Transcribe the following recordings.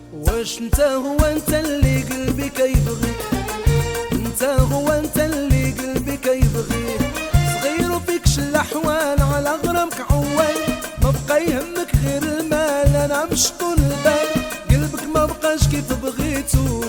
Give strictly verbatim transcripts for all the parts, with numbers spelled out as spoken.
واش انت هو انت اللي قلبي كيبغي، انت هو انت اللي قلبي كيبغي، صغير وفيكش الاحوال على غرامك عوال، ما بقى يهمك غير المال، انا مش طول البال قلبك ما بقاش كيف بغيتو.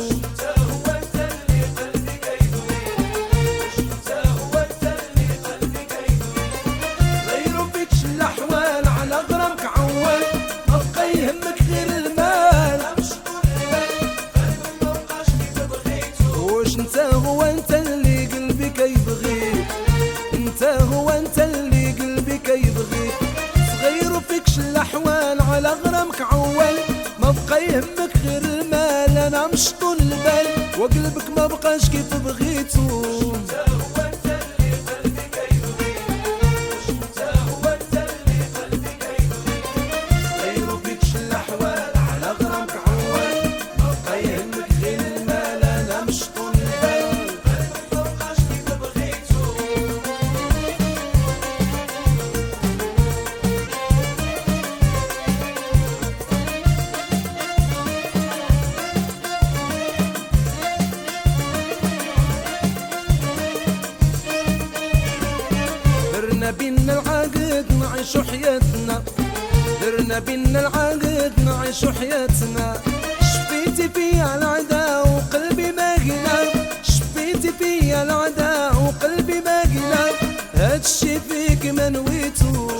انت هو انت اللي قلبي كيبغي، انت هو انت اللي قلبي كيبغي، صغير وفيكش الاحوال على غرامك عوال، ما بقى يهمك غير المال، انا مش طول البال وقلبك ما بقاش كيف بغيتو. درنا بينا العقد نعيشو حياتنا، درنا بينا العقد نعيشو حياتنا، شفيتي فيا العدا وقلبي ما قنا، شفيتي فيا العدا وقلبي ما قنا، هادشي فيك ما نويتو.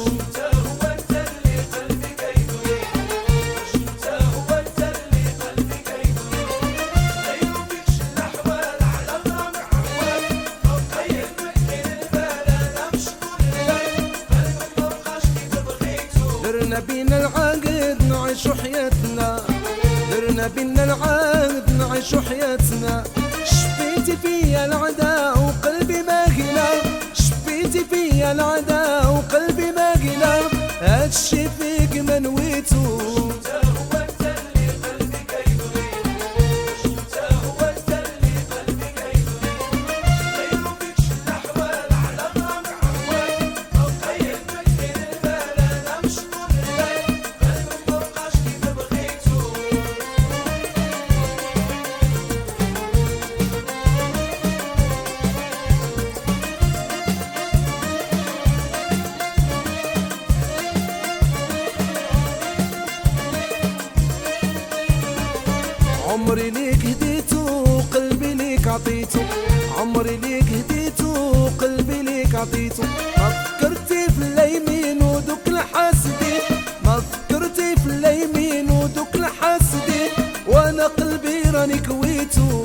درنا بينا العقد نعيشو حياتنا، درنا بينا العقد نعيشو حياتنا، شفيتي فيا العدا وقلبي ما قنا، شفيتي فيا العدا وقلبي ما قنا، هادشي فيك ما نويتو. عمري ليك هديتو قلبي ليك عطيتو، عمري ليك هديتو قلبي ليك عطيتو، ما فكرتي في اليمين ودوك الحاسدين، ما فكرتي في اليمين ودوك الحاسدين، وانا قلبي راني كويتو.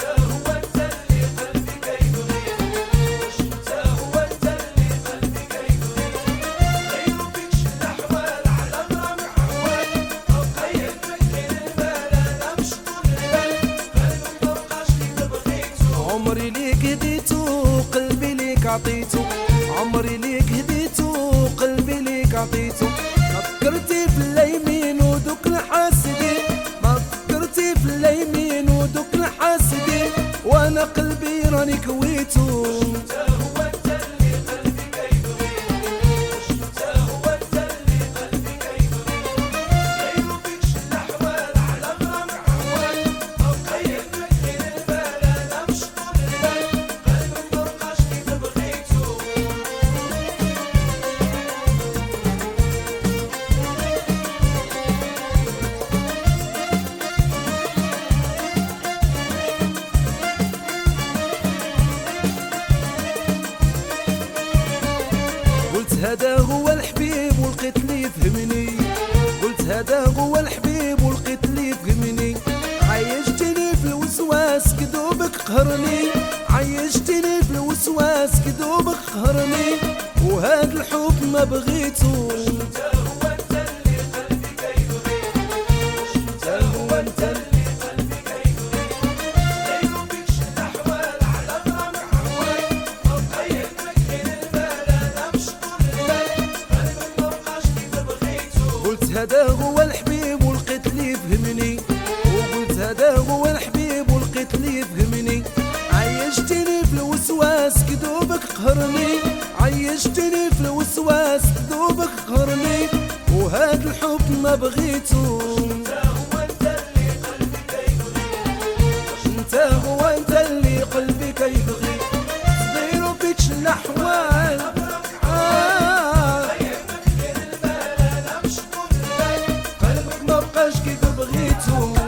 عمري ليك هديتو قلبي ليك عطيتو، عمري ليك هديتو قلبي ليك عطيتو، ما فكرتي في اليمين ودوك الحاسدين، ما فكرتي في اليمين ودوك الحاسدين، وانا قلبي راني كويتو. هذا هو الحبيب ولقيت اللي يفهمني، قلت هذا هو الحبيب ولقيت اللي يفهمني، عيشتني في الوسواس كذوبك قهرني، عيشتني في الوسواس كذوبك قهرني، وهذا الحب ما بغيتو. هذا هو الحبيب ولقيت اللي يفهمني، وقلت هذا هو الحبيب ولقيت اللي يفهمني، عيشتني في الوسواس كذوبك قهرني، عيشتني في الوسواس كذوبك قهرني، وهذا الحب ما بغيتو.